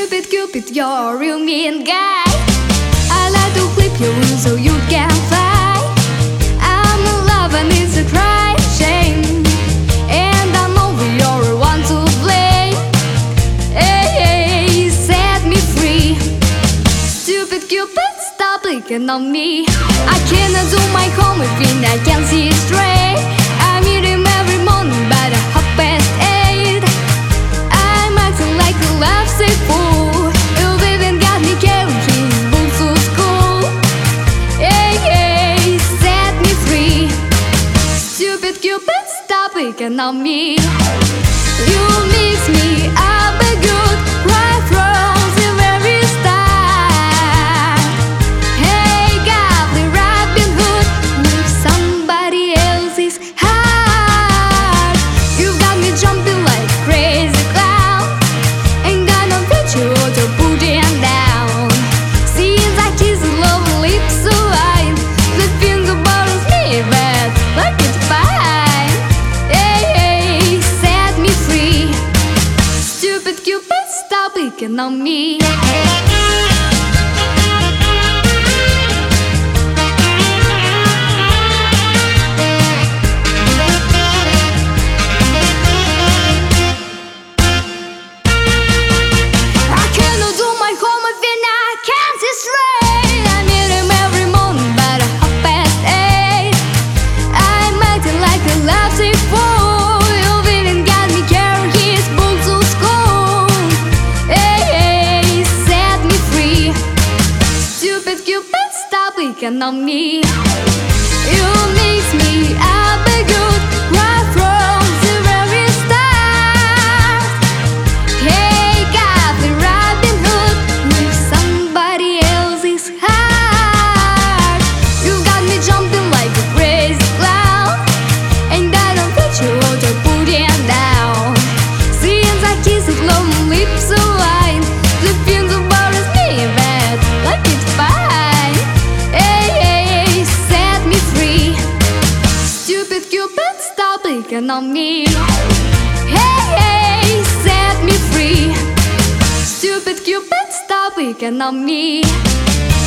Stupid Cupid, you're a real mean guy. I like to clip your wings so you can fly. I'm in love and it's a crying shame, and I know you're the one to blame. Hey, set me free. Stupid Cupid, stop blinking on me. I cannot do my homework when I can't see straight. I meet him every morning by the 8:30. I'm acting like a lovesick fool. You even got me carrying his books to school. Hey, hey, set me free. Stupid Cupid, stop picking on me. You mix me up a good right from the very start. Hey, got the Robin Hood with somebody else's heart. You got me jumping like a crazy clown, and I don't fit you to put it down. Seems like his love lips so wide, the finger bothers me, but like it's fine. Hey, hey, set me free. Stupid Cupid, stop picking on me. I cannot do my homework when I can't see straight. I meet him every morning by the 8:30. I'm acting like a lovesick fool. You even got me carrying his books to school. Hey, hey, set me free. Stupid Cupid, stop picking on me. You mix me up a good right from the very start. Hey, got the Robin Hood with somebody else's heart. You got me jumping like a crazy clown, and I don't fit you to put it down. Seems like his lonely lips so wide, the things bothers me bad, like it's fine. Hey, hey, set me free. Stupid Cupid, stop picking on me. Hey, hey, set me free. Stupid Cupid, stop picking on me.